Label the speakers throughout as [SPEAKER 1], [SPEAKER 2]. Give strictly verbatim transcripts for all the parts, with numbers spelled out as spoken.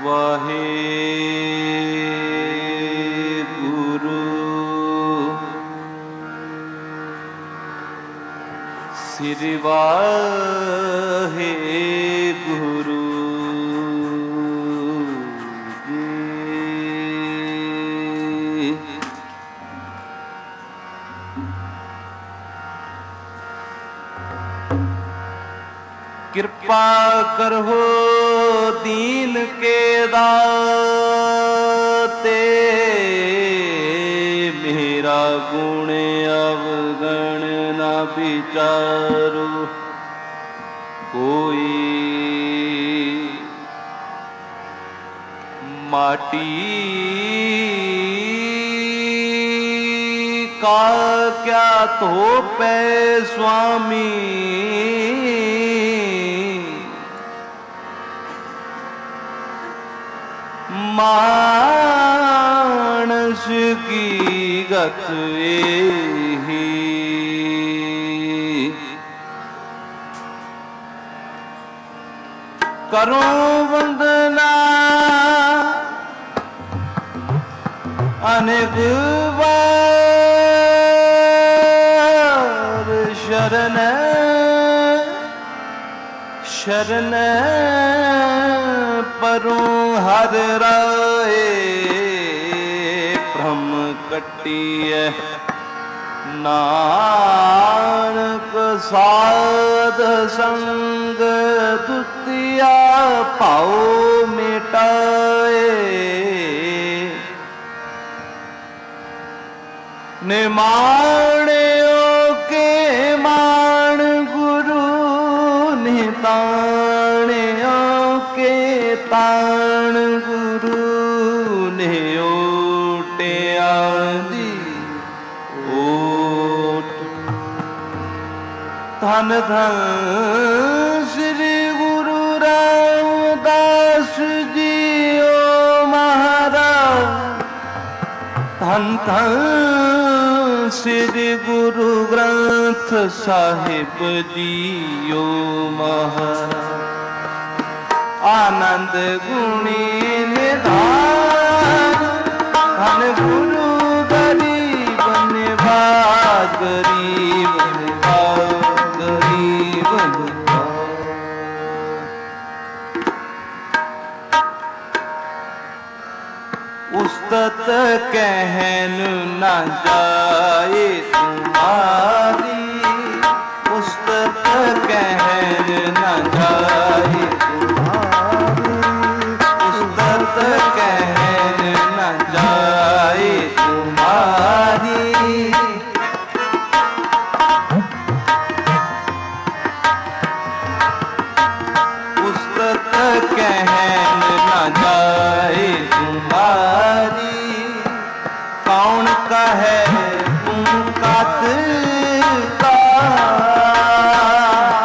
[SPEAKER 1] वाहे गुरु श्री वाहे गुरु कृपा करहो दीन के दाते मेरा गुण अवगण न विचारो कोई माटी का क्या थोपे स्वामी मानस की गत एही करो वंदना अनेक बार शरण शरण परो हर राय भ्रम कटिय नानक साध संग दुतिया पाओ मिटाए निमाणियों के मान गुरु निताणियों के ताण गुरु ने ओटे आदि ओट धन धन श्री गुरु रामदास जी ओ महाराज धन धन श्री गुरु ग्रंथ साहिब जी ओ महाराज आनंद गुणी निधान धन गुरु गरीब निभाग गरीब निभाग गरीब निभाग उस्तत कहन न जाए तुम्हारी उस्तत कहन न जाए कहन न जाए तुम्हारी उस्तत कहन न जाए तुम्हारी कौन कहे तुम कात का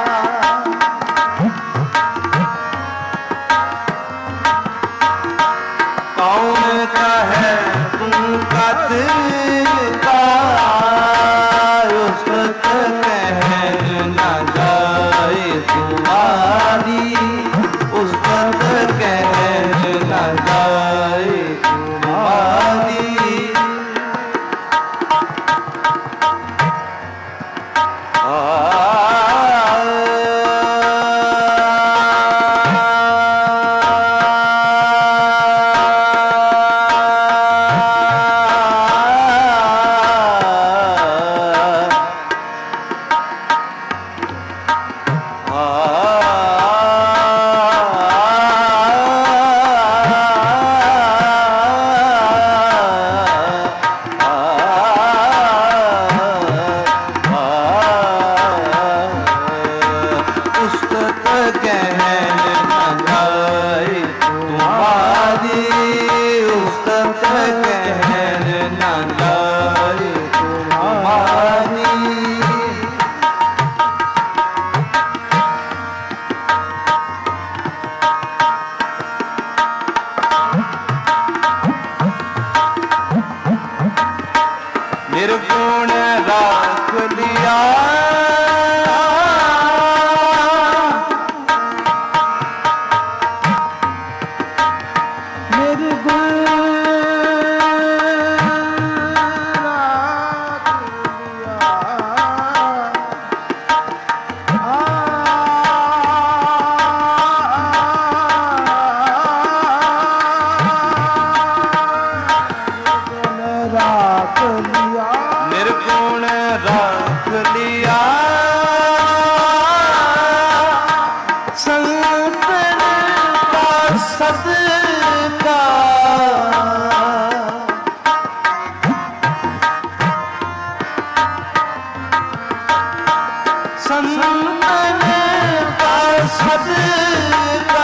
[SPEAKER 1] संतन का सदका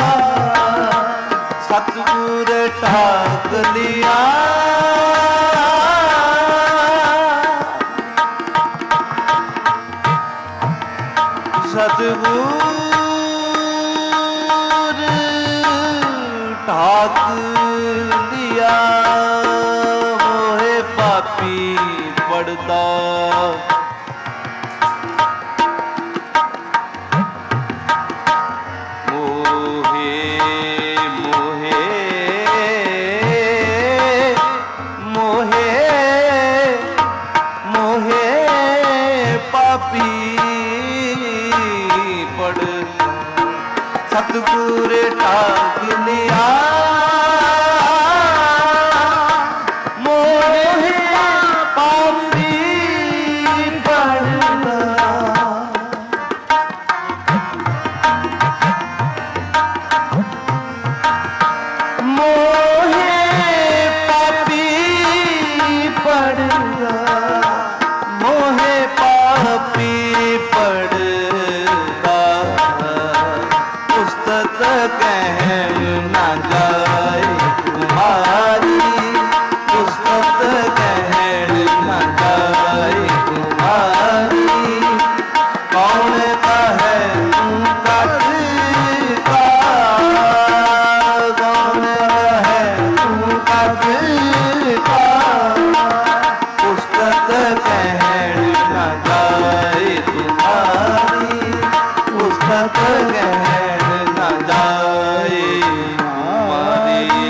[SPEAKER 1] सतगुर ठाक लिया सतगुर ठाक लिया मोहे पापी पड़ता सतगुर ठाक लिया मोहे पापी पड़ता मोहे पापी पड़ता मोहे पापी पड़ता पुस्तक कहन न जाए तुम्हारी पुस्तक कहन न जाए तुम्हारी कौन कहे तुम कट का कौन कहे तुम कट का पुस्तक कहन न जाए तुम्हारी पुस्तक कहन न जाए तुम्हारी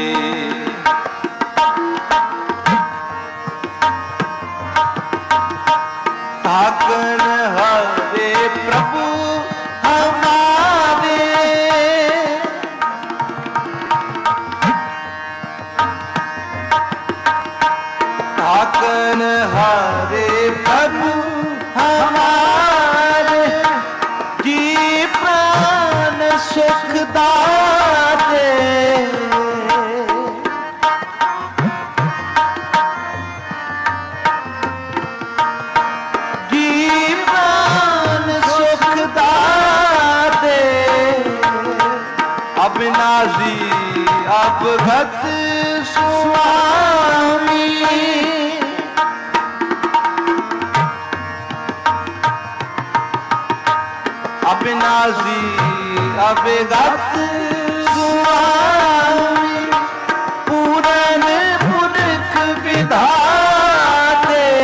[SPEAKER 1] ठाकन हरे प्रभु हमारे ठाकन हरे प्रभु हमारे जी प्राण सुख दाते जी प्राण सुख दाते अविनाशी अवगत स्वामी अविनाशी अवगत स्वामी पूरन पुरख विधाते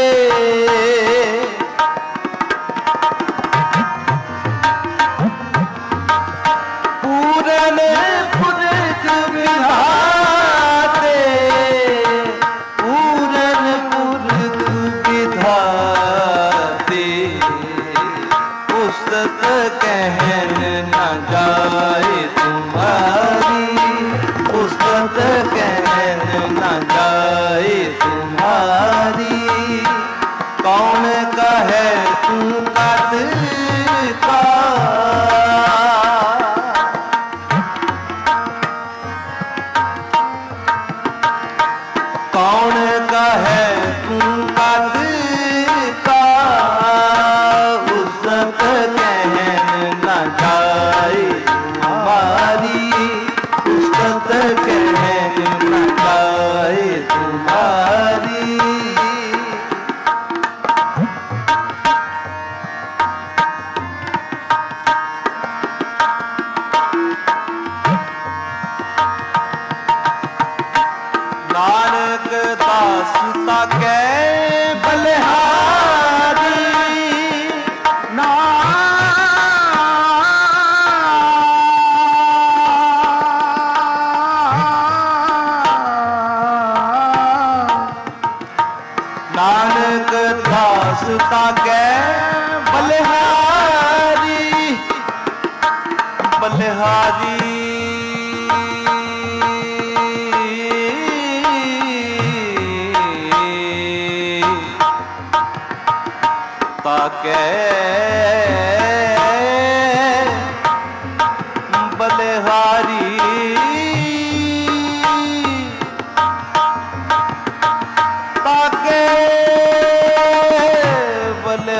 [SPEAKER 1] पूरन पुरख विधाते पूरन पुरख विधाते पुस्तक कहन न जाए तुम्हारी पुस्तक कहन न जाए तुम्हारी कौन कहे तू कद का कौन कहे तू कद का पुस्तक कहन न जाए तुम्हारी पुस्तक कहन न जाए तुम्हारी नानक दास ताके बलिहारी ना नानक दास ताके बलिहारी बलिहारी ताके बलिहारी ताके बलिहारी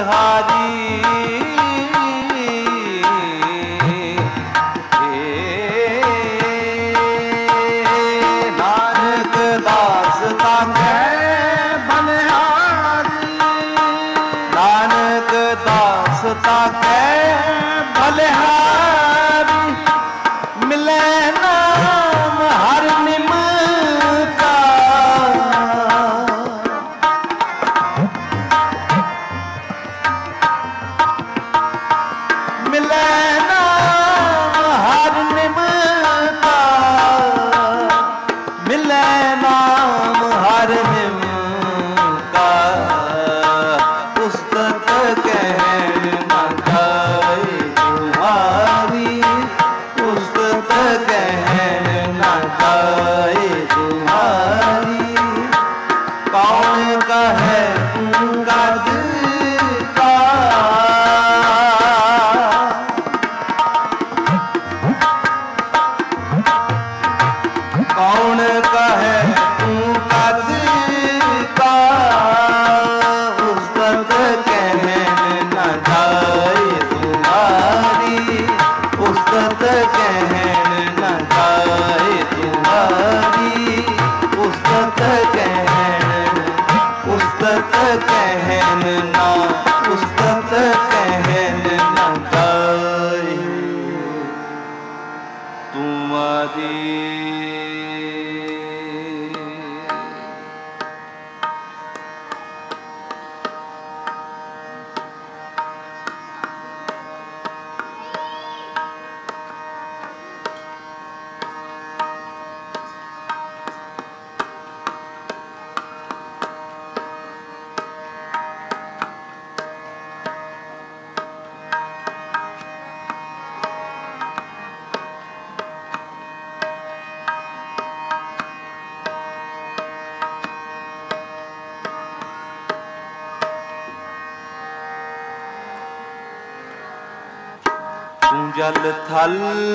[SPEAKER 1] ਜਲ ਥਲ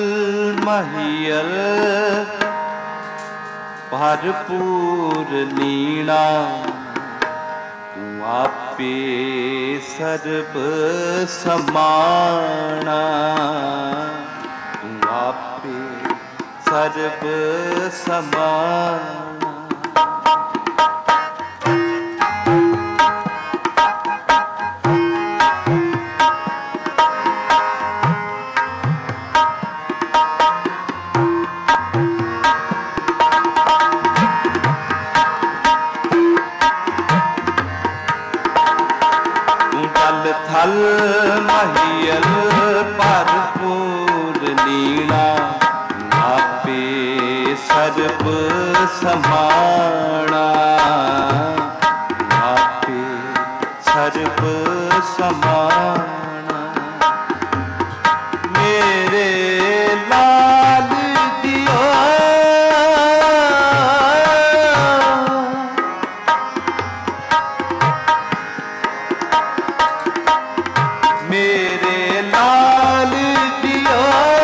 [SPEAKER 1] ਮਹੀਲ ਭਰਪੂਰ ਲੀਣਾ ਤੂੰ ਆਪੇ ਸਰਬ ਸਮਾਣਾ ਤੂੰ ਆਪੇ ਸਰਬ ਸਮਾਣਾ ਥਲ ਮਹੀਲ ਭਰਪੂਰ ਲੀਣਾ ਆਪੇ ਸਰਬ ਸਮਾਣਾ ਆਪੇ ਸਰਬ ਸਮਾਣਾ ਮੇਰੇ ਲਾਲ ਦਿਓ ਮੇਰੇ ਲਾਲ ਦਿਓ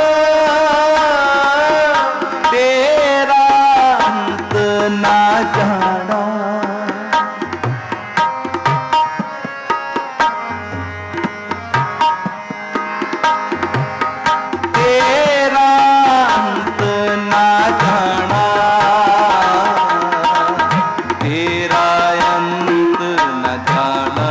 [SPEAKER 1] ਤੇਰਾ ਅੰਤ ਨਾ ਜਾਣਾ ਤੇਰਾ ਅੰਤ ਨਾ ਜਾਣਾ ਤੇਰਾ ਅੰਤ ਨਾ ਜਾਣਾ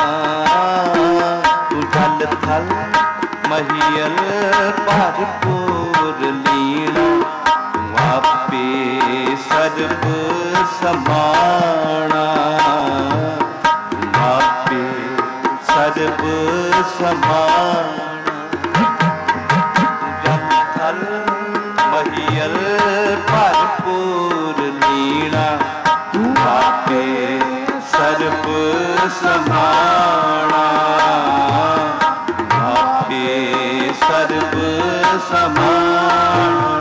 [SPEAKER 1] ਥਲ ਮਹੀਲ ਭਰਪੂਰ ਲੀਣਾ ਤੂੰ ਆਪੇ ਸਰਬ ਸਮਾਣਾ ਤੂੰ ਆਪੇ ਸਰਬ ਸਮਾਣਾ ਜਲ ਥਲ ਮਹੀਲ ਭਰਪੂਰ ਲੀਣਾ ਤੂੰ ਆਪੇ ਸਰਬ ਸਮਾਣਾ ਸਰਬ ਸਮਾਣਾ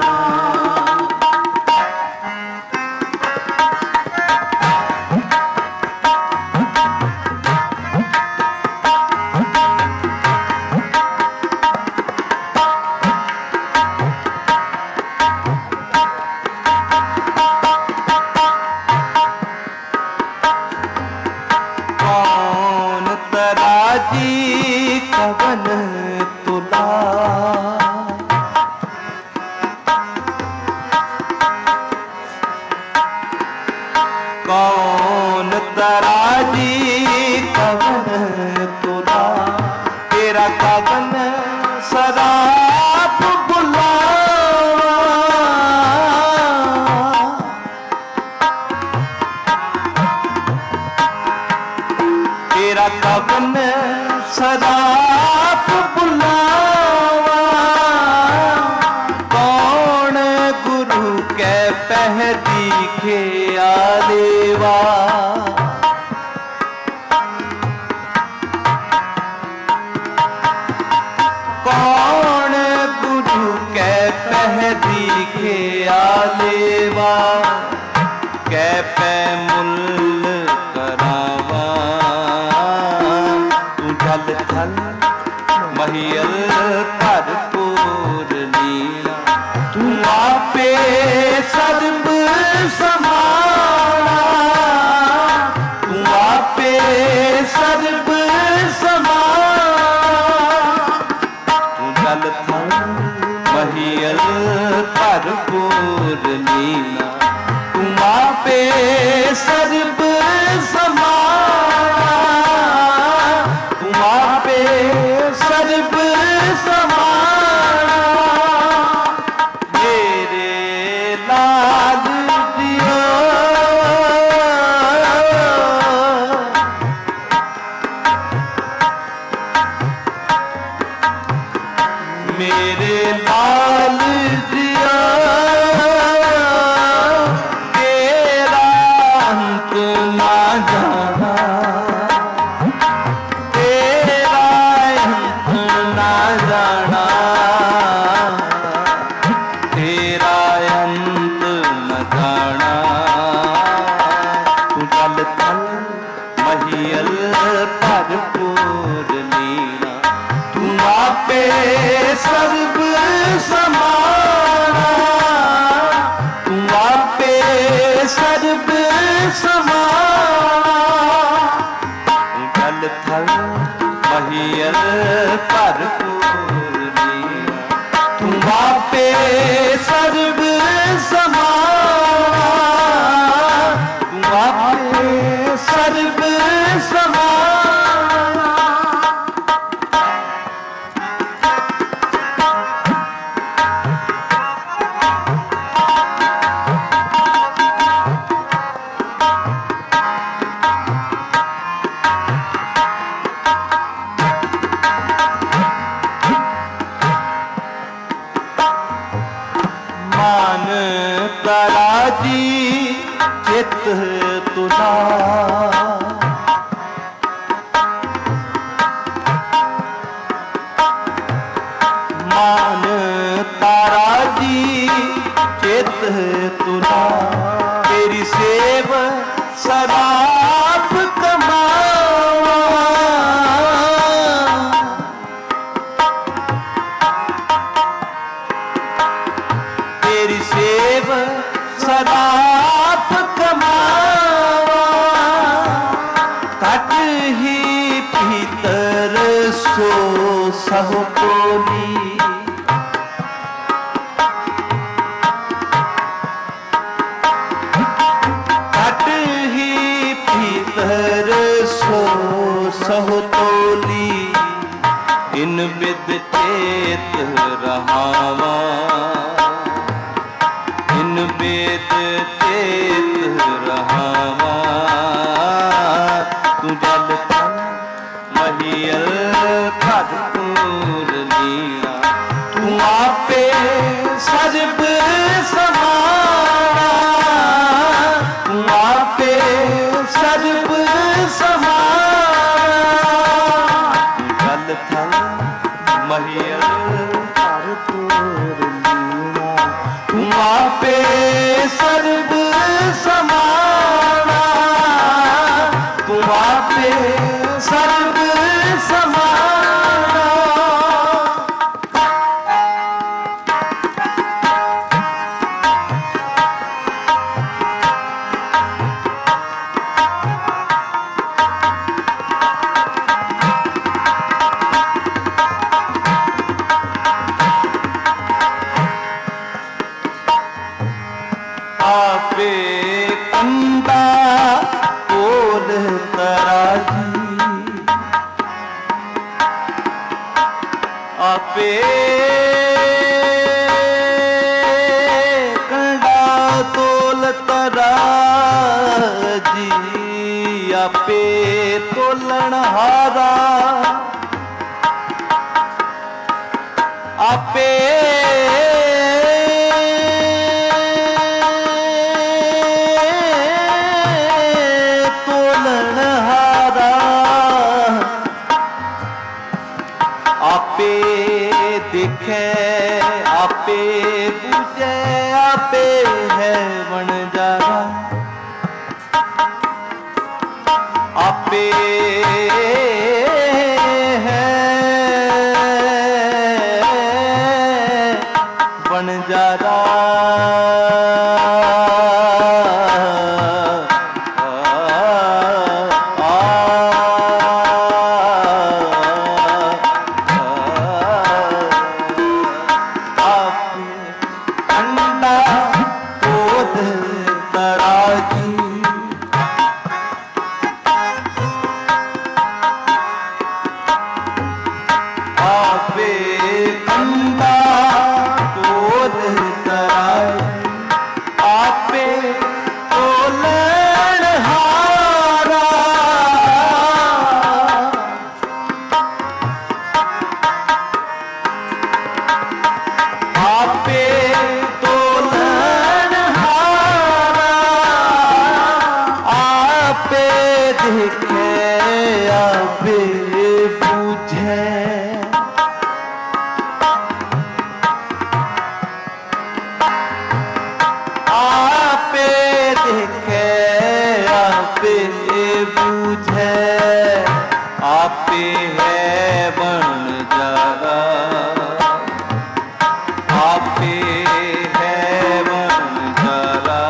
[SPEAKER 1] ਕੌਣ ਤਰਾਜੀ कवन तुला। कौन तराजी कवन तुला, तेरा कवन सराप बुला। तेरा कवन सराप बुलावा। कौन गुरु कै पह दिखे आलेवा। कौन गुरु कै पह दिखे आलेवा। कै पै मुल करावा। तू जल थल महियल भरपूर लीला। तू आपे सर्ब समाना। तू आपे सर्ब समाना। तू जल थल महियल भरपूर लीला। तू आपे सर्ब समाना। तू आपे सर्ब समाना। मेरे लाल दिया मेरे लाल दिया तेरा अंत ना जाना। तेरा अंत ना जाना। तेरा अंत न जाना। तू जल थल महियल भरपूर लीला। तू आपे सर्ब समाना। तू आपे सर्ब समाना। तू जल थल महियल भरपूर लीला। तू आपे सर्ब समाना। तू आपे सर्ब समाना। मान तराजी चित तुझा। मान ताराजी चित तुझा। तेरी सेव सराप कमावा। तेरी सेव सराप कमावा। कट ही भीतर सो सह बोली। कट ही भीतर सो सह तोली। इन विद चेत रहावा। इन वेद चेत रहावा। तू जल थल महियल भरपूर लीला। तू आपे सर्ब समाना। तू आपे सर्ब समाना। तू जल थल महियल भरपूर लीला। तू आपे सर्ब समाना। तू आपे सर्ब समाना। आपे कंडा तोल तराजी, आपे तोलन हारा, आपे तोलन हारा, आपे देखे आपे पूछे, आपे है वणजारा, आपे है वणजारा। आपे है वणजारा, आपे है वणजारा।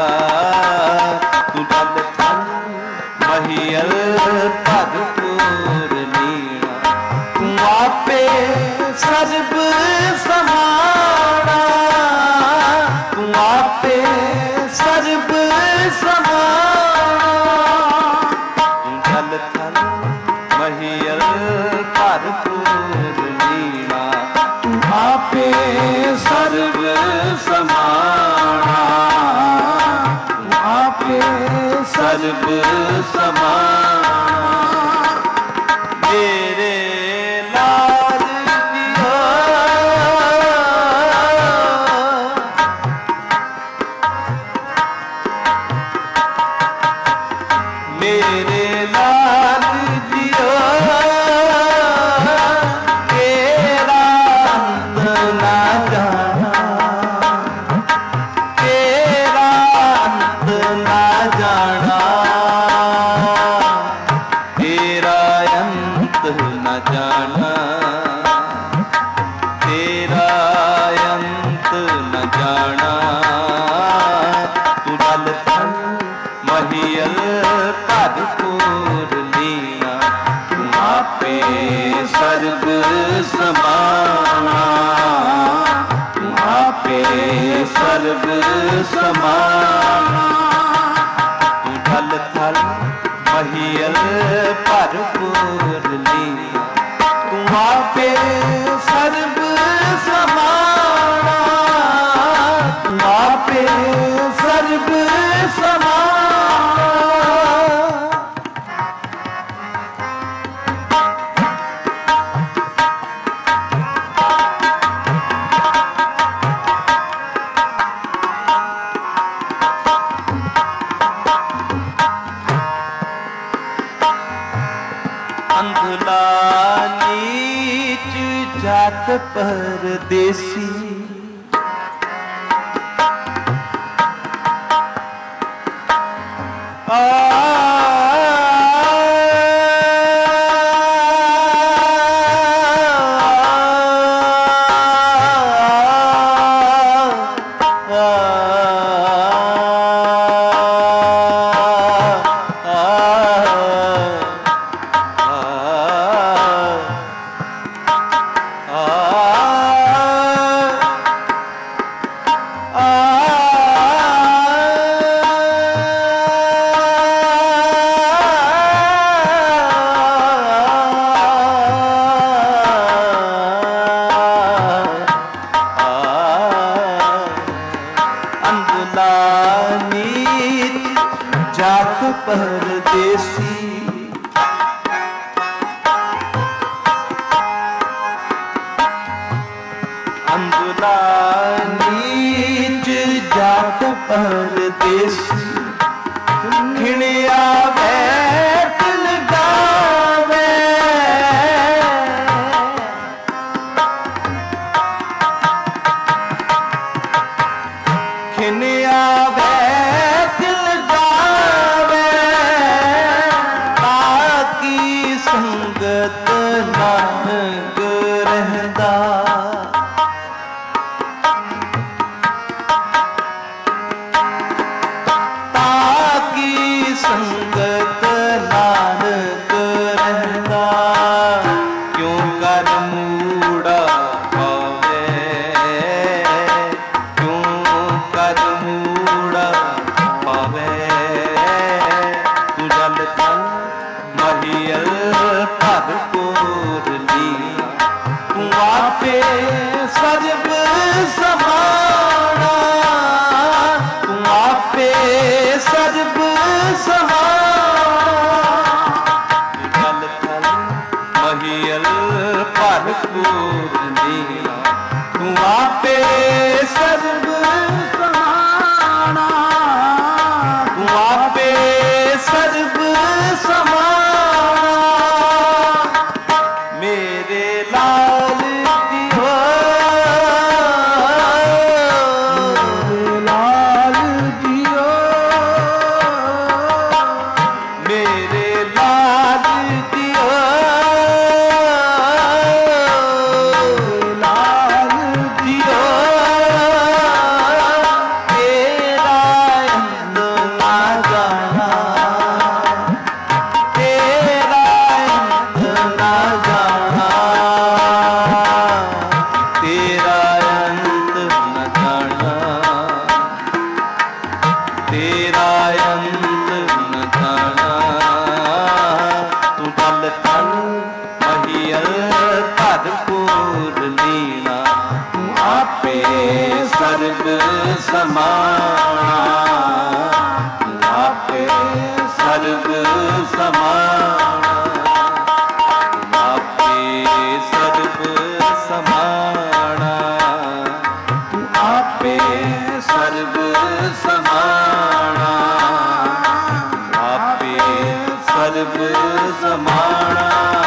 [SPEAKER 1] तू डल थल महियल भरपूर लीला, तू आपे सर्ब समाना, तू आपे सर्ब समाना। तू डल थल महियल भरपूर लीला, तू आपे सर्व समाना, तू आपे सर्व समाना। मेरे लाल जिया, मेरे लाल जिया, तेरा अंत ना जाना, तेरा अंत ना जाना, तेरा अंत न जाना, तेरा अंत न जाना। तू डल थल महियल भरपूर लीला, तू आपे सर्व समाना, तू आपे सर्व समाना। तू डल थल महियल भरपूर लीला, तू आपे सर्व समाना, तू आपे सर्व समाना। अंधला नीच जात परदेसी, आ आ परदेसी खिण आवे तिल गावे खिन आवे तिल गावे ताकी संगत नानक रहंदा ताकी संगत नानक रहंदा क्यों कर मूड़ा पावे क्यों कर मूड़ा पावे तू जल तल महियल भरपूर लीला तू आपे सर्ब समाना तू आपे सर्ब समाना तू जल थल महियल भरपूर लीला तू आपे सर्ब समाना तू आपे सर्ब समाना मेरे लाल दियो मेरे लाल दियो मेरे लाल दियो लाल दियो तेरा अंत ना जाना तेरा अंत ना जाना तेरा अंत न जाना तेरा अंत न जाना तू डल तल महियल भरपूर लीला तू आपे सर्ब समाना तू आपे सर्ब समाना आपे सर्ब समाना तू आपे सर्ब समाना आपे सर्ब समाना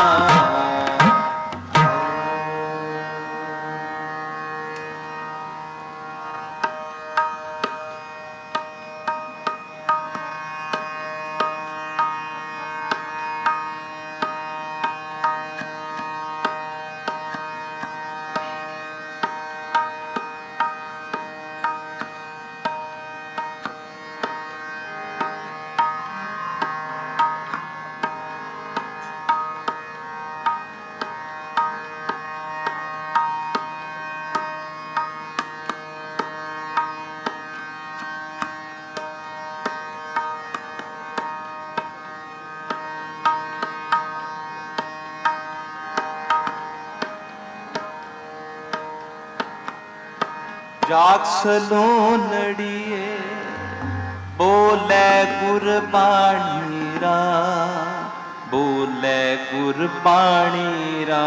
[SPEAKER 1] जाग सलोनड़िए बोले गुरबाणी रा बोले गुरबाणी रा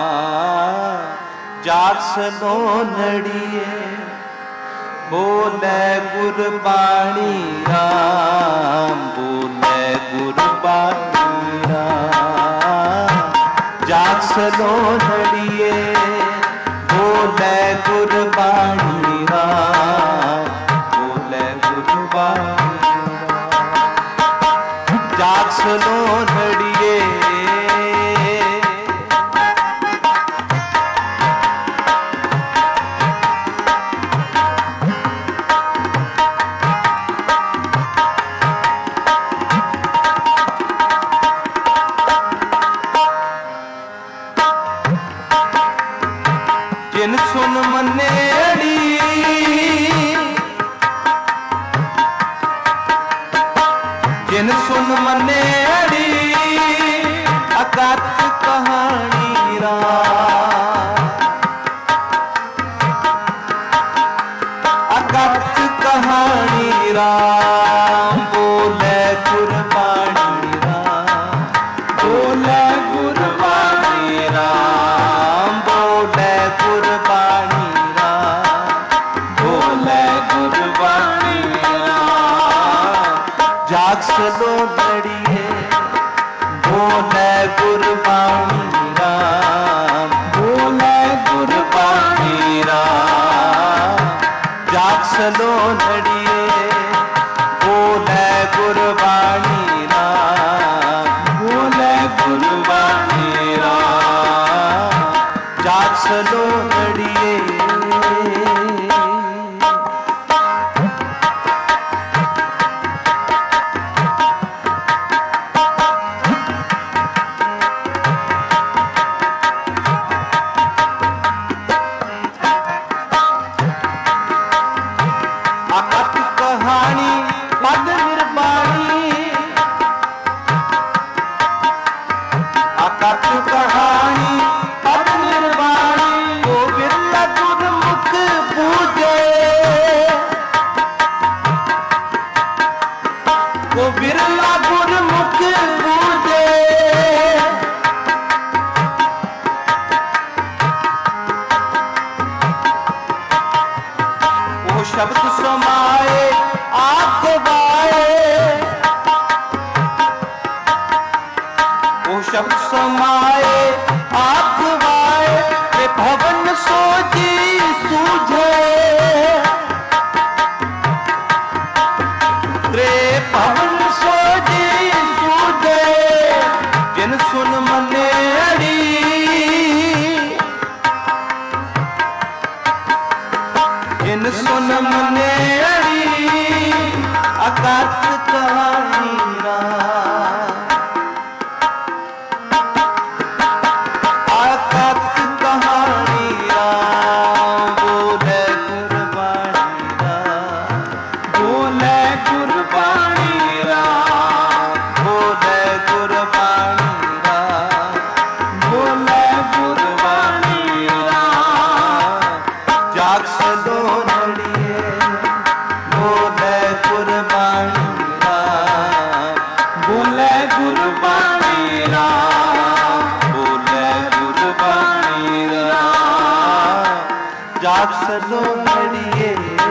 [SPEAKER 1] जाग सलोनड़िए बोले गुरबाणी रा बोले गुरबाणी रा जाग सलोनड़िए बोले गुरबाणी रा बोले गुरबाणी जाग सलोनड़िए जिन सुन मनेड़ी जिन सुन मनेड़ी अकथ कहानी रा अकथ कहानी रा बोले गुरबाणी रा बोले गुरबाणी रा बोले गुरबाणी रा बोले गुरबाणी रा सलो नड़िए बोले गुरबाणी राम बोले गुरबाणी राम जाग सलो नड़िए शब्द समाए आप गवाए वो शब्द समाए आप गवाए ये भवन सोची सूझे रे भवन सोची सूझे जिन सुन मने अड़ी जिन सुन मने अड़ी अकात कहानी अकात कहानी बोले गुरबाणी बोले गुरबाणी बोले गुरबाणी बोले गुरबाणी जाग सलो नड़िए बोले गुरबाणी बोले गुरबाणी बोले गुरबाणी जाग सलो नड़िए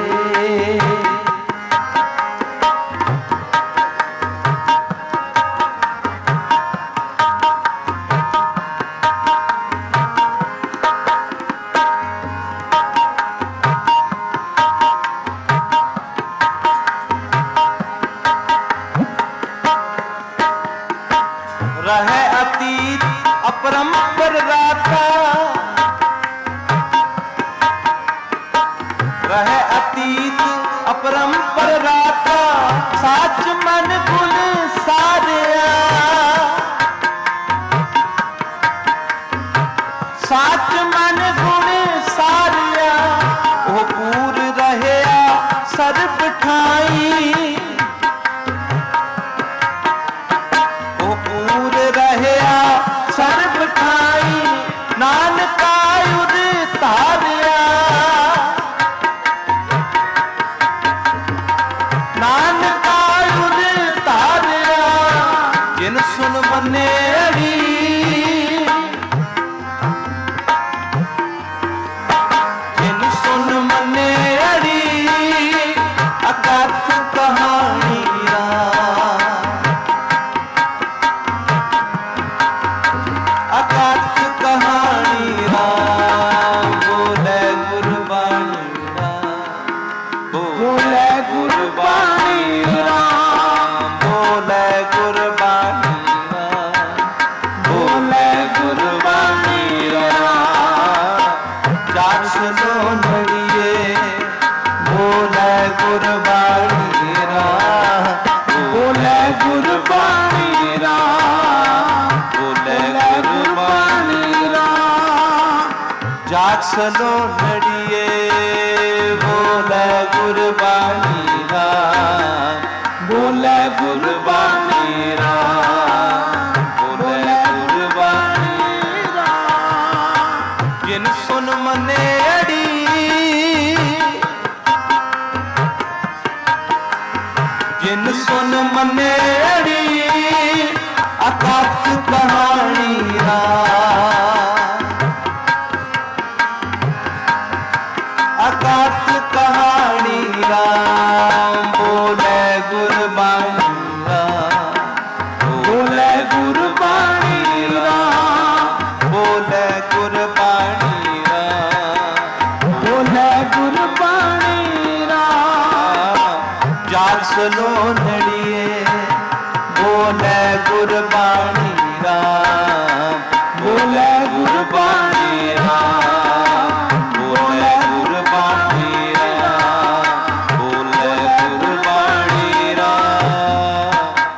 [SPEAKER 1] रहे अतीत अपरंपर राता रहे अतीत अपरंपर राता साच मन गुण सारिया साच मन गुण सारिया वो पूर रहे सर्व ठाई पूर रहे सर्व ठाई नानक आयुध तारिया नानक आयुध तारिया जिन सुन मने अड़ी जिन सुन मने अड़ी अकात कहानी अकात कहानी बोले गुरबाणी बोले गुरबाणी बोले गुरबाणी बोले गुरबाणी जाग सलो नड़िए बोले गुरबाणी बोले गुरबाणी बोले गुरबाणी जाग सलो नड़िए बोले गुरबाणी बोले गुरबाणी बोले गुरबाणी जिन सुन मने अड़ी जिन सुन मने अड़ी अकात कहानी अकात कहानी बोले गुरबाणी बोले गुरबाणी बोले गुरबाणी सुनो नड़िए बोले गुरबाणी राम बोले गुरबाणी राम बोले गुरबाणी राम बोले गुरबाणी राम।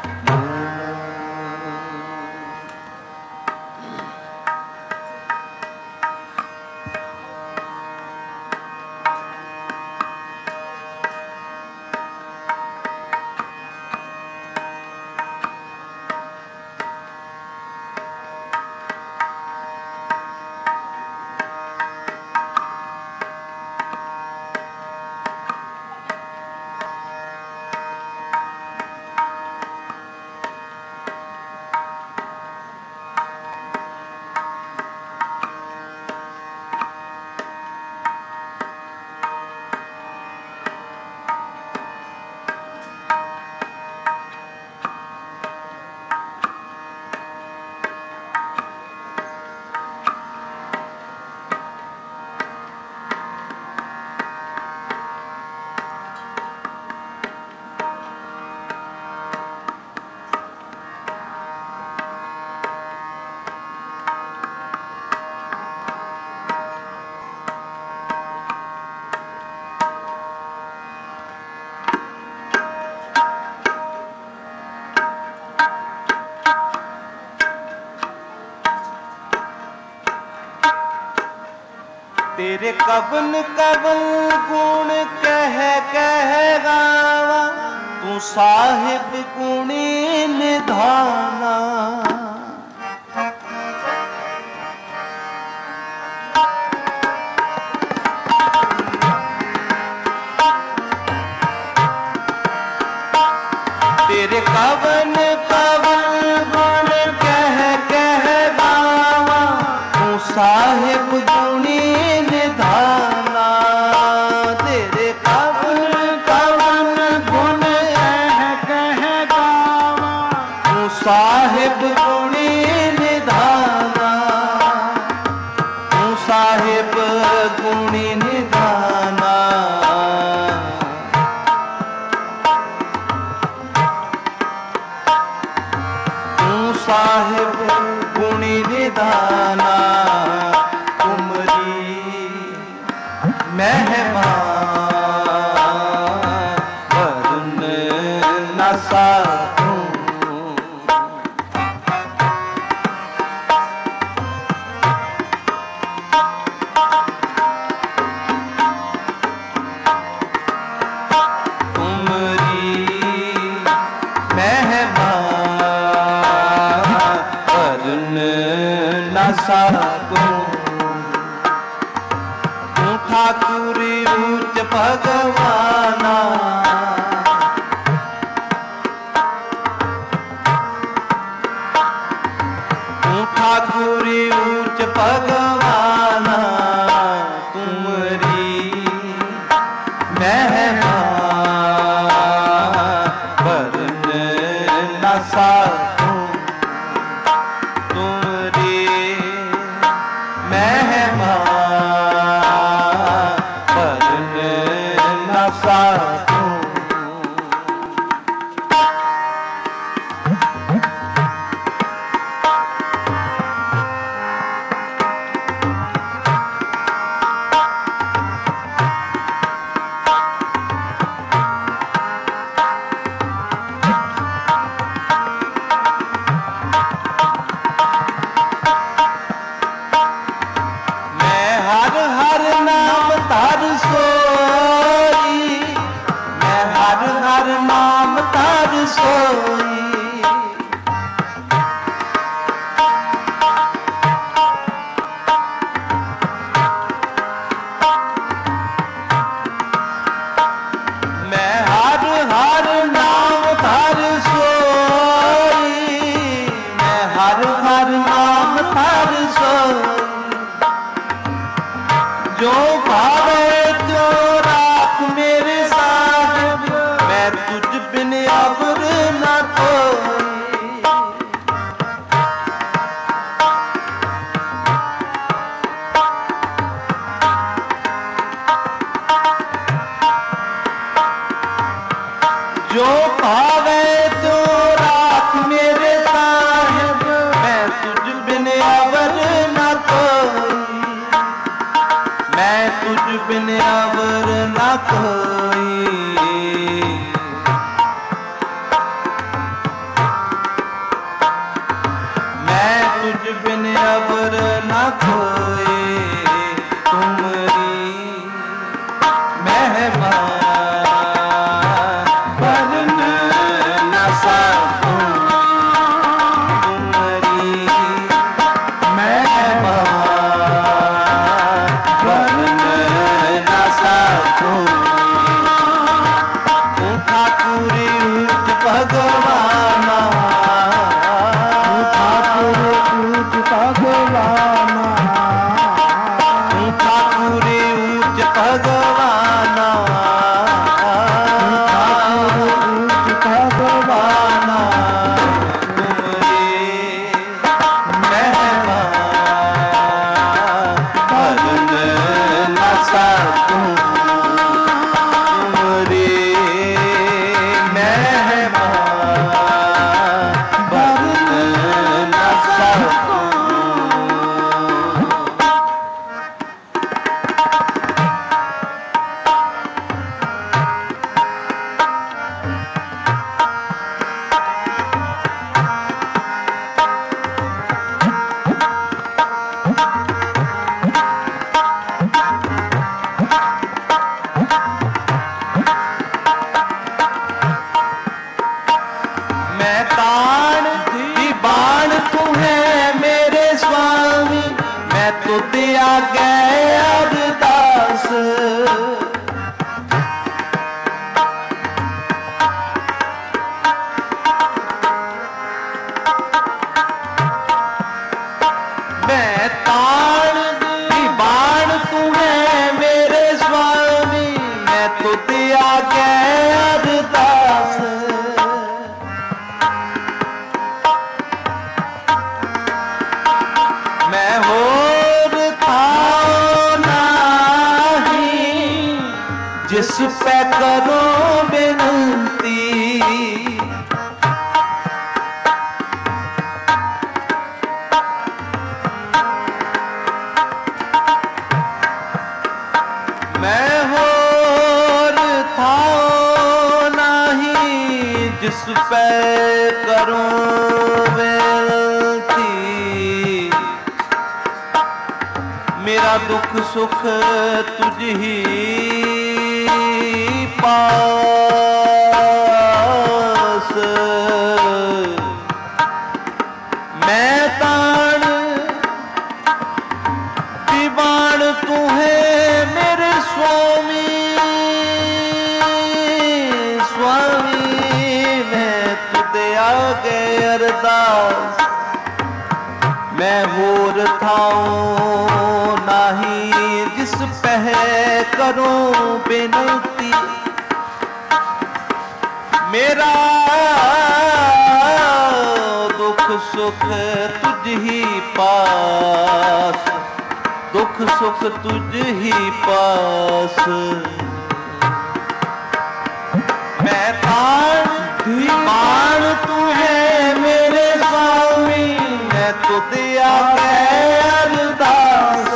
[SPEAKER 1] तेरे कवन कवन गुण कह कह गावा तू साहिब गुणी निधाना। तेरे कवन कवन गुण कह कह गावा तू साहिब गुणी निधाना। तेरे कवन कवन गुण कह कह गावा तू साहिब गुणी निधाना। तू साहिब गुणी निधाना। तू साहिब गुणी निधाना। तुमरी महिमा वरन न साधूं। तुमरी महिमा वरन न साधूं। ठाकुरी ऊंच भगवाना। तू ठाकुरी ऊंच भगवाना। तुमरी महिमा वरन न साधूं। तुमरी महिमा साधूं। मैं हर हर नाम धर सोई। मैं हर हर नाम धर सोई। मैं हर हर नाम धर सोई। मैं हर हर नाम धर सोई। जो भावे जो राख मेरे साहिब। मैं तुझ बिन अबर न कोई। जो भावे तो राख मेरे साहिब, मैं तुझ बिन अवर न कोई, मैं तुझ बिन अवर न कोई। मैं तुझ बिन अवर न कोई, तुमरी महिमा वरन न सकूं, तुमरी महिमा वरन न सकूं। तू ठाकुरी ऊंच भगवाना, तू ठाकुर ऊंच भगवाना, तू ठाकुरी ऊंच भगवाना, ऊंच भगवाना। तुमरे महिमा वरन न सकूं, तुमरे महिमा वरन न सकूं। मैं ताण दी बाण तू है मेरे स्वामी, मैं तो दिया गया अरदास। मैं ताण दी बाण तू है मेरे स्वामी, मैं तो दिया गया अरदास। मैं होर थाओ नाही, जिस पे करो बिनती। मैं होर थाओ नाही, जिस पे करो बिनती। मेरा दुख सुख तुझ ही पास, मैं ताण दीवान तू है मेरे स्वामी, स्वामी मैं तुझे आगे अरदास। मैं होर थाऊं नाही, जिस पह करूं बिनती। मेरा दुख सुख तुझ ही पास, दुख सुख तुझ ही पास। मैं ताण दीवान तू है मेरे स्वामी, मैं तो दिया गया अरदास।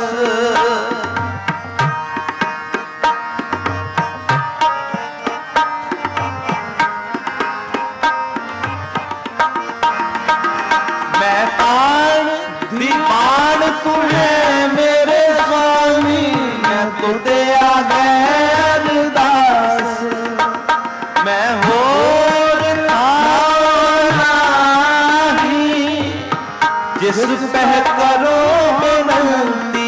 [SPEAKER 1] मैं ताण दीवान तू है मेरे स्वामी, मैं तो दिया गया अरदास। मैं होर थाओ नाही, जिस पह करो बिनती।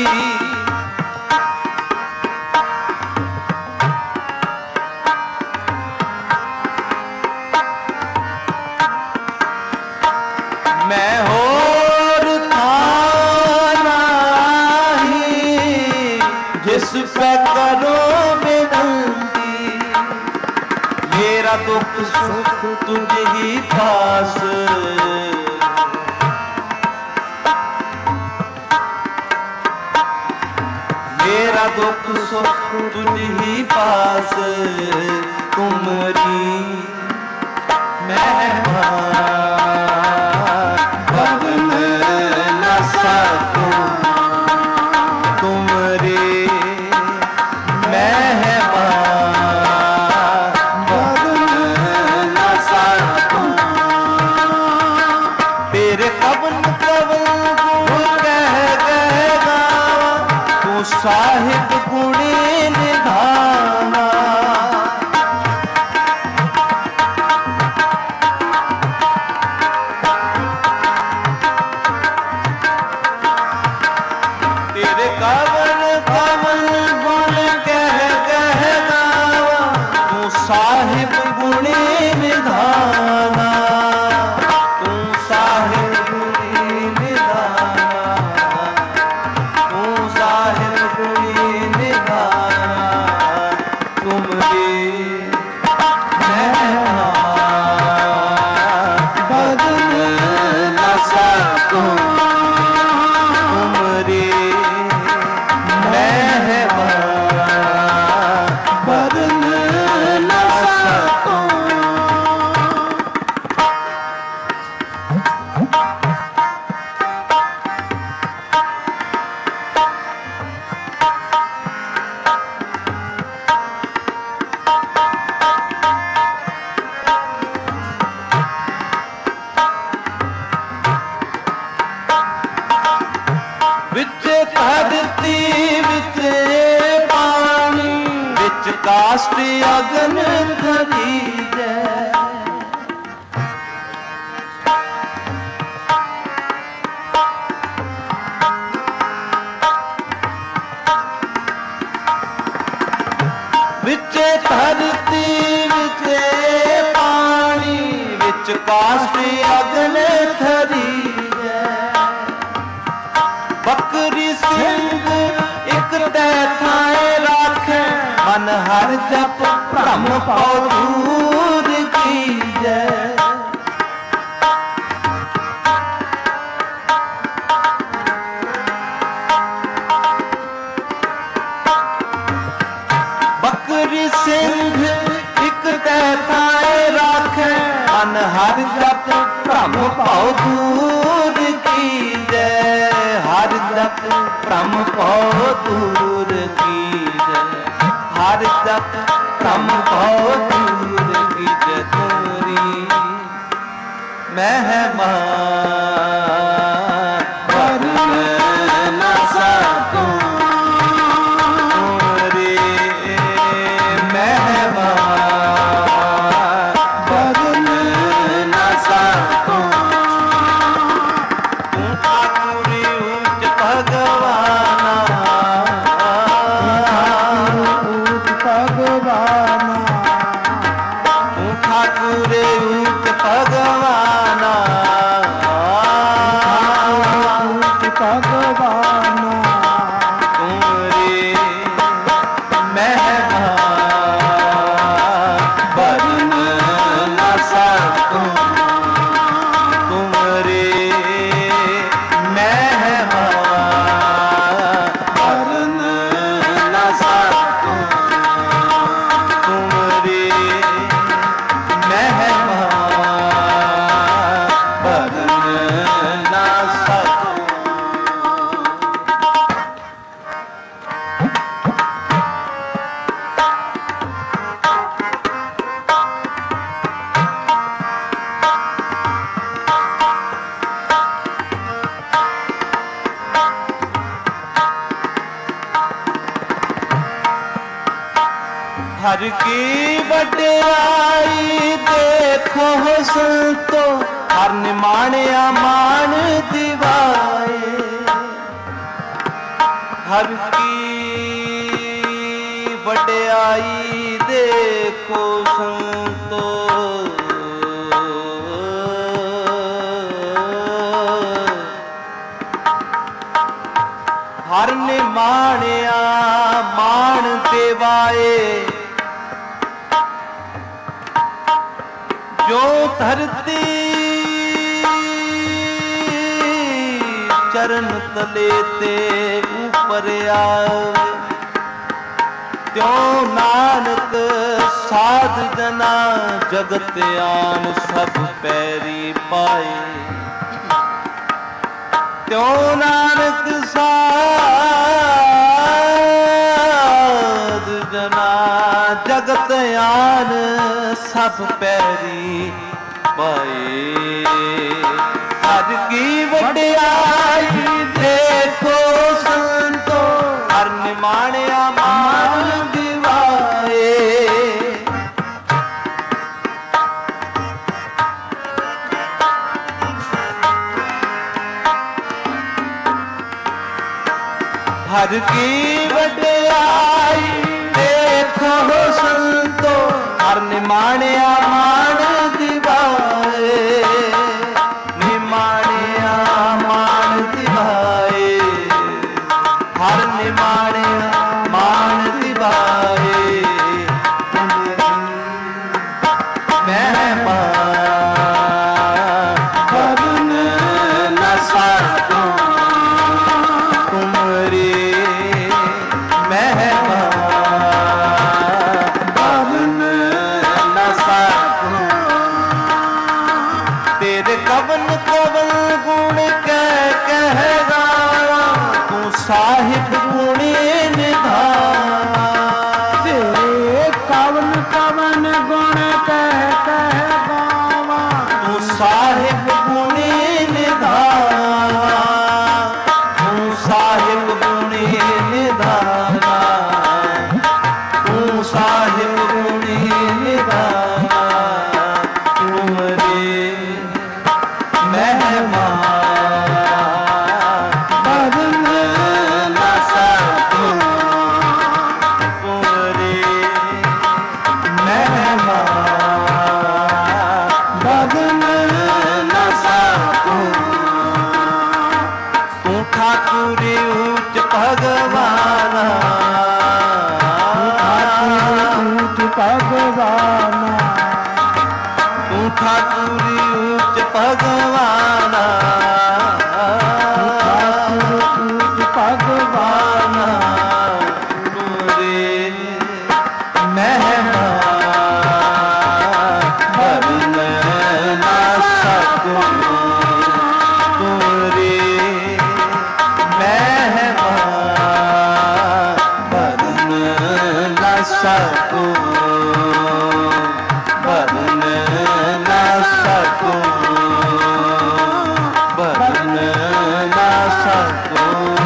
[SPEAKER 1] मैं होर थाओ नाही, जिस पे करो बिनती। मेरा दुख सुख तुझ ही पास, मेरा दुख सुख तुझ ही पास। तुमरी महिमा बदन न सकूं, तुमरी महिमा बदन न सकूं। तेरे कवन कवन गुण कह कह गावा, तू साहिब गुणी निधाना। तेरे कवन कवन गुण कह कह गावा, तू साहिब गुणी निधाना, तू साहिब गुणी निधाना, तू साहिब गुणी निधाना। तुमरी महिमा बदन न सकूं, तुमरी महिमा बदन न सकूं। विच धरती विच पानी, विच काष्ठ अगन धरी जै। विच धरती विच पानी, विच काष्ठ अगन धरी जै। बकरी सिंह एक तै थाए राखे, मन हर जप भ्रम पौ दूर कीजै। बकरी सिंह एक तै थाए राखे, मन हर जप भ्रम पौ दूर कीजै। हर जप भ्रम पौ दूर कीजै, हर जप भ्रम पौ दूर कीजै। तुमरी महिमा बदन न सकूं, तुमरी महिमा बदन न सकूं। तू ठाकुरी ऊंच भगवाना, ऊंच भगवाना, तू ठाकुरे ऊंच भगवाना, ऊंच भगवाना। तुमरी महिमा बदन न सकूं, तुमरी महिमा बदन न सकूं, तुमरी महिमा बदन न सकूं। हर की वड्याई देखो संतो, हर निमाणिया मान दिवाए। हर की वड्याई देखो संतो, हर निमाणिया मान देवाए। जो धरती चरण तले ते ऊपर आवे, त्यों नानक ਸਾਧ ਜਨਾ ਜਗਤ ਆਨ ਸਭ ਪੈਰੀ ਪਾਏ। ਤਿਉ ਨਾਨਕ ਸਾਧ ਜਨਾ ਜਗਤ ਆਨ ਸਭ ਪੈਰੀ ਪਾਏ। ਹਰ ਕੀ ਵਡਿਆਈ ਦੇਖੋ ਸੰਤੋ, ਹਰ ਨਿਮਾਣਿਆ ਮਾਨ ਦਿਵਾਏ। हर की वड्याई देखो संतो, हर निमाणिया मान दिवाए। निमाणिया मान दिवाए, हर निमाणिया मान दिवाए। मेहमान भवन न साधो तुमरी, कवन कवन गुण कह कह गावा, तू साहिब गुणी निधान।
[SPEAKER 2] तेरे कवन कवन गुण कह कह गावा,
[SPEAKER 1] तू साहिब गुणी निधान। तू साहिब गुणी निधान, तू साहिब गुणी निधान। तुमरे मेहमान भवन न साधो तुमरे, मेहमान भवन न साधो। तू ठाकुरी ऊंच भगवाना,
[SPEAKER 2] ऊंच भगवाना।
[SPEAKER 1] तू ठाकुरी ऊंच भगवाना,
[SPEAKER 2] ऊंच भगवाना।
[SPEAKER 1] तुमरे मेहमान भवन न सको, तुमरे मेहमान भवन न सको, भवन न सको, भवन न सको।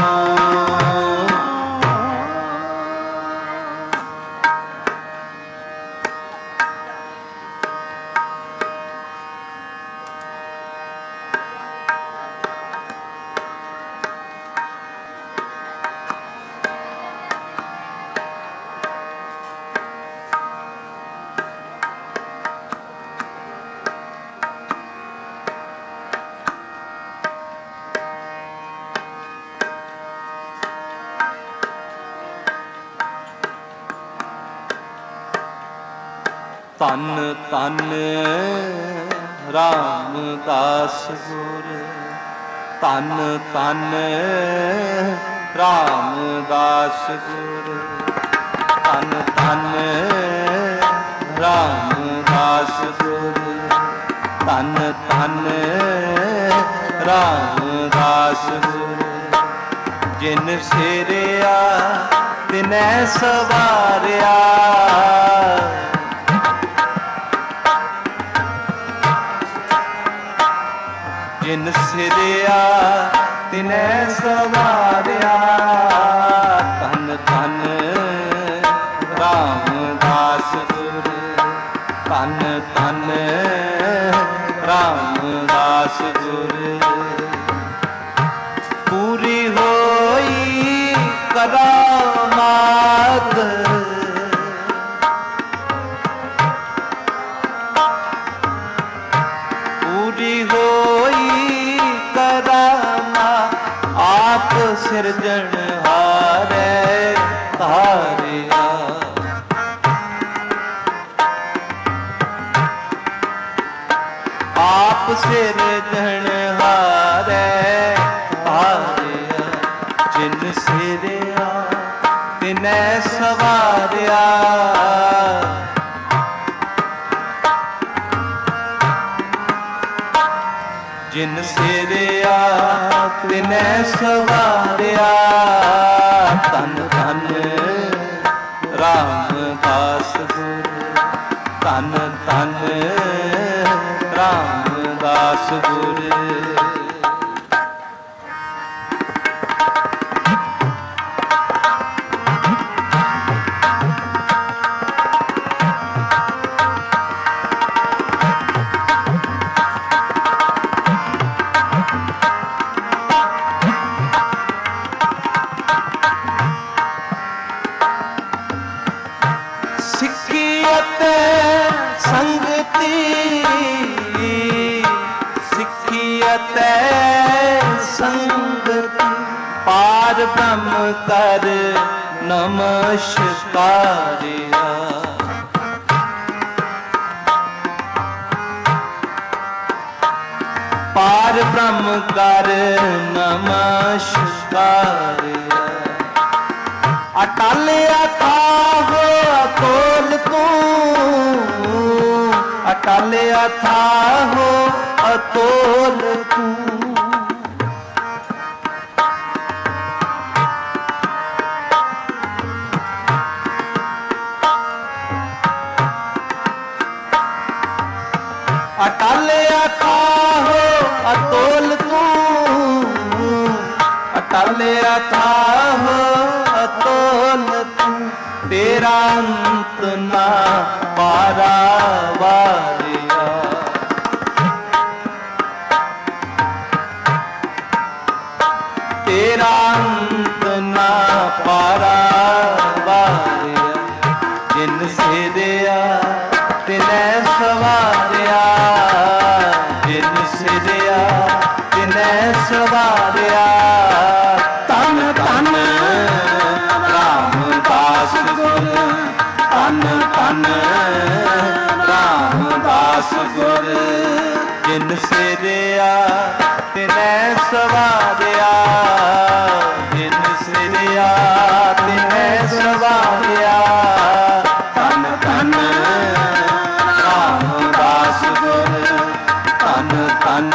[SPEAKER 1] तन तन रामदास गुर, तन तन रामदास गुर, तन तन रामदास गुर, तन तन रामदास गुर। जिन सिरिया तिनै सवारिया, जिन सिरिया तिनै सवारिया। धन धन रामदास गुर, धन धन रामदास गुर। पूरी होई करामात, पूरी होई करामा। आप सिरजनहारे तारिया, आप सिरजनहारे तारिया। जिन सिरिया तिनै सवारिया, ਸਿਰਿਆ ਤਿਨੈ ਸਵਾਰਿਆ। ਧੰਨ ਧੰਨ ਰਾਮਦਾਸ ਗੁਰ, ਧੰਨ ਧੰਨ ਰਾਮਦਾਸ ਗੁਰ। ਸਿੱਖੀ ਅਤੇ ਸੰਗਤੀ, ਸਿੱਖੀ ਅਤੇ ਸੰਗਤੀ, ਪਾਰ ਬ੍ਰਹਮ ਕਰ ਨਮਸਕਾਰਿਆ। ਪਾਰ ਬ੍ਰਹਮ ਕਰ ਨਮਸਕਾਰਿਆ। ਅਟਲ ਅਥਾਹ ਅਤੋਲ ਤੂੰ, ਅਟਲ ਅਥਾਹ ਅਤੋਲ ਤੂੰ। ਅਟਲ ਅਥਾਹ ਅਤੋਲ ਤੂੰ, ਅਟਲ ਅਥਾਹ ਅਤੋਲ ਤੂੰ। ਤੇਰਾ ਅੰਤ ਨਾ ਪਾਰਾਵਾਰਿਆ। ਤੇਰਾ ਅੰਤ ਨਾ ਪਾਰਾਵਾਰਿਆ। ਜਿਨ ਸਿਰਿਆ ਤਿਨੈ ਸਵਾਰਿਆ, ਜਿਨ ਸਿਰਿਆ ਤਿਨੈ ਸਵਾਰਿਆ। ਧੰਨ ਧੰਨ ਰਾਮਦਾਸ ਗੁਰ, ਧੰਨ ਧੰਨ ਰਾਮਦਾਸ ਗੁਰ। ਜਿਨ ਸਿਰਿਆ ਤਿਨੈ ਸਵਾਰਿਆ, ਜਿਨ ਸਿਰਿਆ ਤਿਨੈ ਸਵਾਰਿਆ। ਧੰਨ ਧੰਨ ਰਾਮਦਾਸ ਗੁਰ, ਧੰਨ ਧੰਨ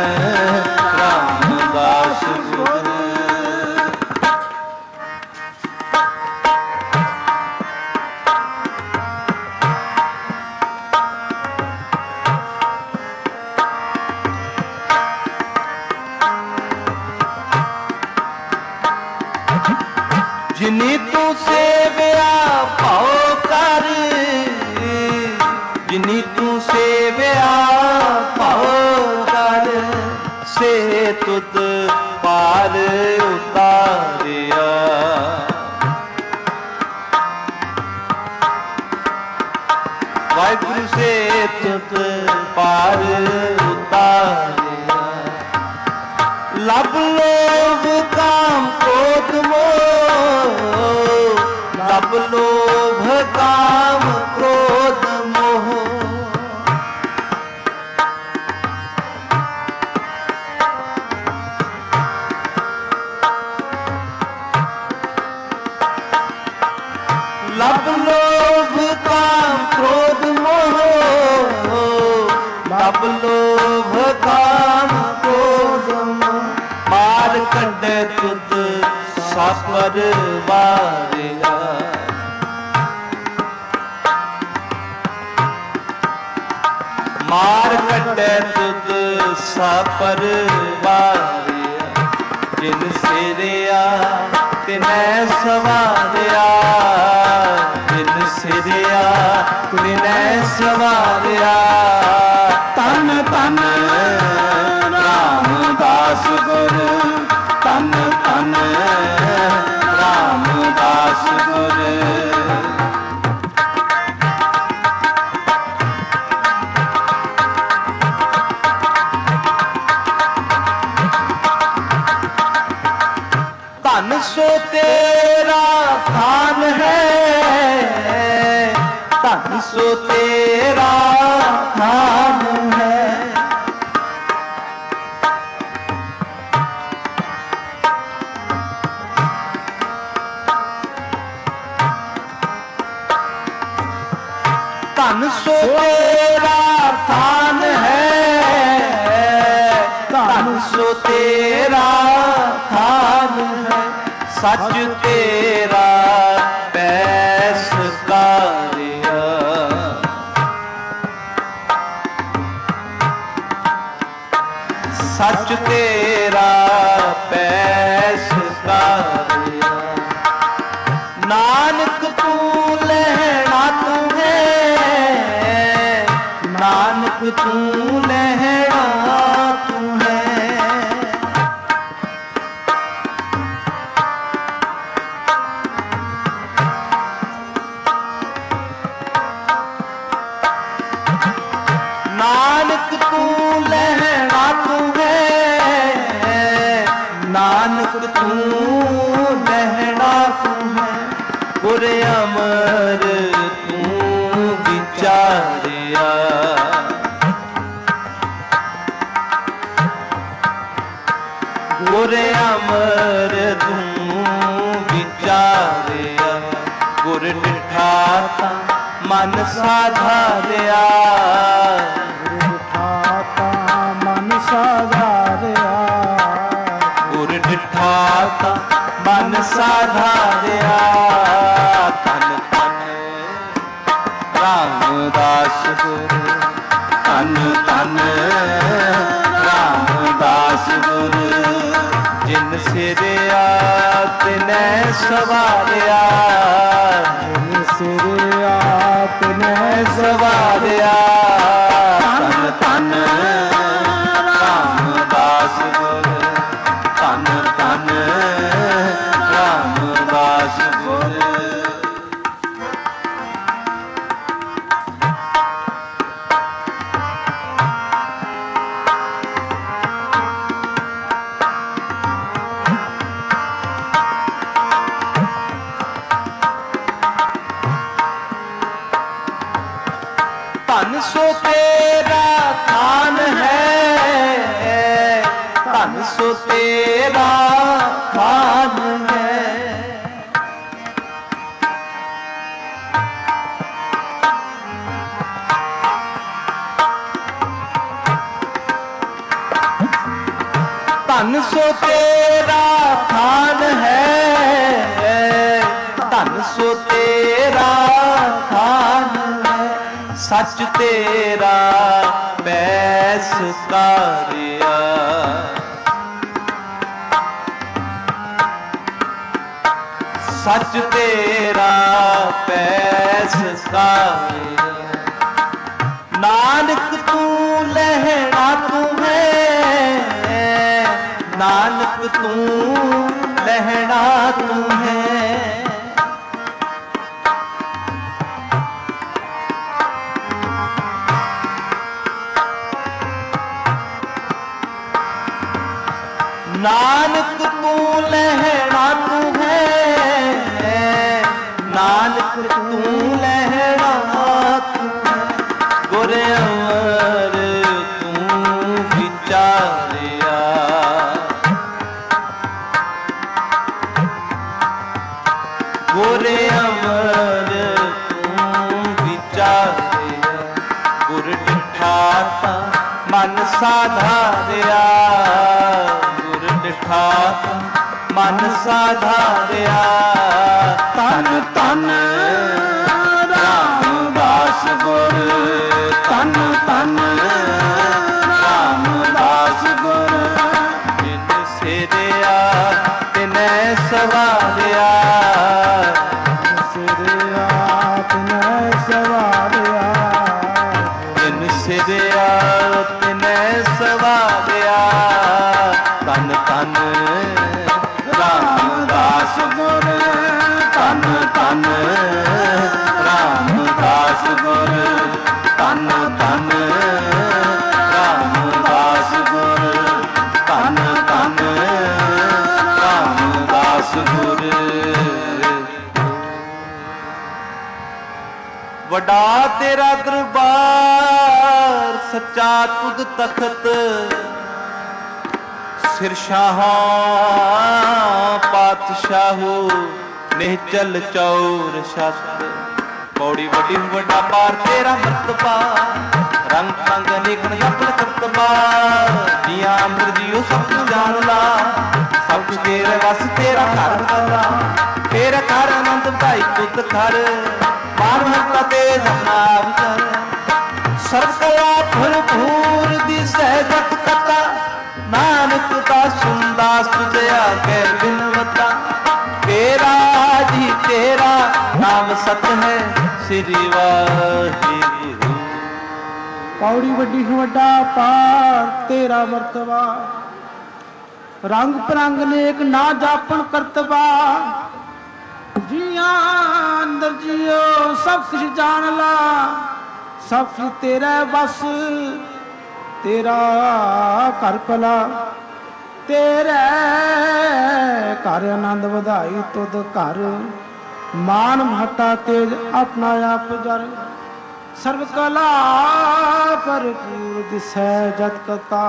[SPEAKER 1] ਰਾਮਦਾਸ ਗੁਰ। ਜਿਨੀ ਤੂੰ ਸੇਵਿਆ ਭਉ ਕਰ, ਜਿਨੀ ਤੂੰ ਸੇਵਿਆ ਭਉ ਕਰ। ਸੇ ਤੁਧ ਪਾਰ ਉਤਾਰਿਆ। ਵਾਹਿਗੁਰੂ ਸੇ ਤੁਧ ਪਾਰ ਉਤਾਰਿਆ। ਲਬ ਲੋਭ ਕਾਮ ਕ੍ਰੋਧ ਮੋਹ, ਲਬ ਲੋਭ ਕਾਮ ਕ੍ਰੋਧ ਮੋਹ। ਲਬ ਲੋਭ ਕਾਮ ਕ੍ਰੋਧ ਮੋਹ, ਲਬ ਲੋਭ ਕਾਮ ਕ੍ਰੋਧ ਮੋਹ। ਮਾਰ ਕੱਢੇ ਤੁਧ ਸਾਪਰ ਵਾਰਿਆ। ਮਾਰ ਕੱਢੇ ਤੁਧ ਸਾਪਰ ਵਾਰਿਆ। ਜਿਨ ਸਿਰਿਆ ਤਿਨੈ ਸਵਾਰਿਆ, ਜਿਨ ਸਿਰਿਆ ਤਿਨੈ ਸਵਾਰਿਆ। ਧੰਨ ਧੰਨ ਰਾਮਦਾਸ ਗੁਰ, ਧੰਨ ਧੰਨ ਰਾਮਦਾਸ ਗੁਰ। ਧਨ ਸੋ ਤੇਰਾ ਥਾਨ ਹੈ, ਧਨ ਸੋ ਤੇਰਾ ਥਾਨ ਹੈ। ਧਨ ਸੋ ਤੇਰਾ ਥਾਨ ਹੈ, ਧਨ ਸੱਚ ਤੇਰਾ ਪੈਸ ਕਾਰਿਆ। ਸੱਚ ਤੇਰਾ ਪੈਸ ਕਾਰਿਆ। ਨਾਨਕ ਤੂੰ ਲੈਣਾ ਤੂੰ ਹੈ, ਨਾਨਕ ਤੂੰ ਲੈਣਾ ਤੂੰ ਹੈ। ਨਾਨਕ ਤੂੰ ਲੈਣਾ ਤੂੰ ਹੈ, ਨਾਨਕ ਤੂੰ ਲੈਣਾ ਤੂੰ ਹੈ। ਗੁਰ ਅਮਰ ਤੂੰ ਵਿਚਾਰਿਆ। ਗੁਰ ਅਮਰ ਤੂੰ ਵਿਚਾਰਿਆ। ਗੁਰ ਡਿਠਾ ਤਾਂ ਮਨ ਸਾਧਾਰਿਆ।
[SPEAKER 2] ਗੁਰ ਡਿਠਾ ਤਾਂ ਮਨ ਸਾਧਾਰਿਆ।
[SPEAKER 1] ਗੁਰ ਡਿਠਾ ਤਾਂ ਮਨ ਸਾਧਾਰਿਆ। ਧੰਨ ਧੰਨ ਰਾਮਦਾਸ ਗੁਰ, ਧੰਨ ਧੰਨ ਰਾਮਦਾਸ ਗੁਰ। ਜਿਨ ਸਿਰਿਆ ਤਿਨੈ ਸਵਾਰਿਆ,
[SPEAKER 2] ਜਿਨ ਸਿਰਿਆ ਤਿਨੈ
[SPEAKER 1] ਸਵਾਰਿਆ। ਧੰਨ ਧੰਨ ਰਾਮਦਾਸ ਗੁਰ, ਧੰਨ ਧੰਨ ਰਾਮਦਾਸ ਗੁਰ। ਧਨ ਸੋ ਤੇਰਾ ਖਾਨ ਹੈ, ਧਨ ਸੋ ਤੇਰਾ ਖਾਨ ਹੈ। ਧਨ ਸੋ ਤੇਰਾ ਖਾਨ ਹੈ, ਧਨ ਸੋ ਤੇਰਾ ਖਾਨ ਹੈ। ਸੱਚ ਤੇਰਾ ਪੈਸ ਕਾਰਿਆ। ਸੱਚ ਤੇਰਾ ਪੈਸ ਕਾਰਿਆ। ਨਾਨਕ ਤੂੰ ਲੈਣਾ ਤੂੰ ਹੈ, ਨਾਨਕ ਤੂੰ ਲੈਣਾ ਤੂੰ ਹੈ। ਨਾਨਕ ਤੂੰ ਲੈਣਾ ਤੂੰ ਹੈ, ਨਾਨਕ ਤੂੰ ਲੈਣਾ ਤੂੰ ਹੈ। ਗੁਰ ਅਮਰ ਤੂੰ ਵਿਚਾਰਿਆ। ਗੁਰ ਅਮਰ ਤੂੰ ਵਿਚਾਰਿਆ। ਗੁਰ ਡਿਠਾ ਤਾਂ ਮਨ ਸਾਧਾਰਿਆ। ਡਿਠਾ ਮਨ ਸਾਧਾਰਿਆ। ਧੰਨ ਧੰਨ ਰਾਮਦਾਸ ਗੁਰ, ਧੰਨ ਧੰਨ ਰਾਮਦਾਸ ਗੁਰ। ਜਿਨ ਸਿਰਿਆ ਤਿਨੈ ਸਵਾਰਿਆ,
[SPEAKER 2] ਸਿਰਿਆ ਤਿਨੈ ਸਵਾਰਿਆ।
[SPEAKER 1] ਜਿਨ ਸਿਰਿਆ ਤਿਨੈ ਸਵਾਰਿਆ। ਧੰਨ ਧੰਨ ਰਾਮਦਾਸ ਗੁਰ, ਧੰਨ ਧੰਨ ਰਾਮਦਾਸ ਗੁਰ, ਧੰਨ ਧੰਨ ਰਾਮਦਾਸ ਗੁਰ, ਧੰਨ ਧੰਨ ਰਾਮਦਾਸ ਗੁਰ। ਵੱਡਾ ਤੇਰਾ ਦਰਬਾਰ ਸੱਚਾ ਤੁਧ ਤਖਤ। ਸਿਰ ਸ਼ਾਹਾਂ ਪਾਤਸ਼ਾਹੋ ਨਿਹਚਲ ਚੌਰ ਛਤ। ਪੌੜੀ ਵੱਡੀ ਵੱਡਾ ਪਾਰ ਤੇਰਾ ਮਰਤਬਾ, ਰੰਗ ਰੰਗ ਅਨੇਕਨ ਜਪਨ ਕਰਤਬਾ। ਜੀਆਂ ਅੰਦਰ ਜੀਓ ਸਭ ਨੂੰ ਜਾਣ ਲਾ, ਸਭ ਕੁਝ ਤੇਰੇ ਵਸ ਤੇਰਾ ਘਰ ਆਲਾ। ਤੇਰਾ ਘਰ ਆਨੰਦ ਭਾਈ ਤੁਧ ਘਰ, ਮਾਨ ਮਹਤਾ ਤੇ ਜਮਨਾ ਵਿਚਾਰ। ਸਰਬ ਕਲਾ ਭਰਪੂਰ ਦਿਸੈ ਜਤ ਕਤਾ, ਨਾਨਕ ਦਾ ਸੁੰਦਾਸ ਤੁਝ ਆਗੇ ਬਿਨਵਤਾ। ਤੇਰਾ ਜੀ ਤੇਰਾ ਨਾਮ ਸਤ ਹੈ, ਸ੍ਰੀ ਵਾਹਿਗੁਰੂ।
[SPEAKER 2] ਪੌੜੀ ਵੱਡੀ ਵੱਡਾ ਪਾਰ ਤੇਰਾ ਮਰਤਬਾ, ਰੰਗ ਪਰੰਗ ਨੇਕ ਨਾ ਜਾਪਣ ਕਰਤਬਾ। ਜੀਆਂ ਅੰਦਰ ਜੀਓ ਸਭ ਕੁਝ ਜਾਣ ਲਾ, ਸਭ ਕੁਝ ਤੇਰਾ ਬਸ ਤੇਰਾ ਘਰ ਭਲਾ। ਤੇਰੇ ਘਰ ਆਨੰਦ ਵਧਾਈ ਤੁਧ ਘਰ, ਮਾਨ ਮਹਤਾ ਤੇਜ ਆਪਣਾ ਆਪ ਜਰ। ਸਰਬ ਕਲਾ ਭਰਪੂਰ ਦਿਸੈ ਜਤ ਕਤਾ,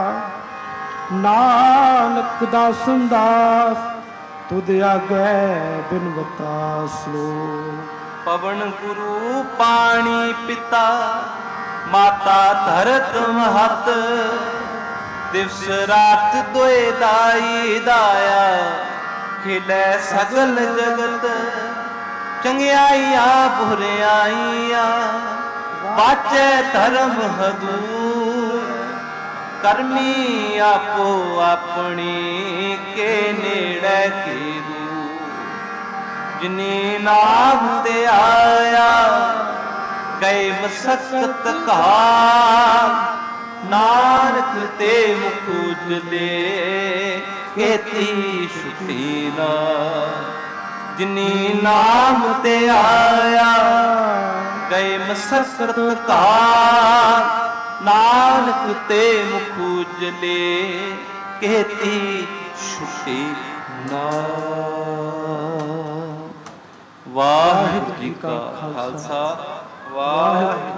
[SPEAKER 2] ਨਾਨਕ ਦਾ ਸੁੰਦਾਸ ਤੁਧ ਆਗੇ ਬਿਨਵਤਾ। ਸਲੋਕ
[SPEAKER 1] ਪਵਨ ਗੁਰੂ ਪਾਣੀ ਪਿਤਾ, ਮਾਤਾ ਧਰਤ ਮਹਤ। ਦਿਵਸ ਰਾਤ ਦੋਏ ਦਾਈ ਦਾਇਆ, ਖਿਲੇ ਸਗਲ ਜਗਤ। ਚੰਗਿਆਈਆਂ ਬੁਰਿਆਈਆਂ, ਬਾਚੈ ਧਰਮ ਹਦੂਰ। ਕਰਮੀ ਆਪੋ ਆਪਣੀ, ਕੇ ਨੇੜੇ ਕੀ ਦੂਰ। ਜਿਨੀ ਨਾਮ ਤੇ ਆਇਆ, ਗਏ ਮਸਕਤ ਕਾ। ਨਾਨਕ ਤੇ ਮੁਖ ਉਜਲੇ, ਕੇਤੀ ਛੁਟੀ ਨਾ। ਜਿਨੀ ਨਾਮ ਤੇ ਆਇਆ, ਗਏ ਮਸਕਤ ਕਾ। ਨਾਨਕ ਤੇ ਮੁਖ ਉਜਲੇ, ਕੇਤੀ ਛੁਟੀ ਨਾ। ਵਾਹਿਗੁਰੂ ਜੀ ਕਾ ਖਾਲਸਾ, ਵਾਹਿਗੁਰੂ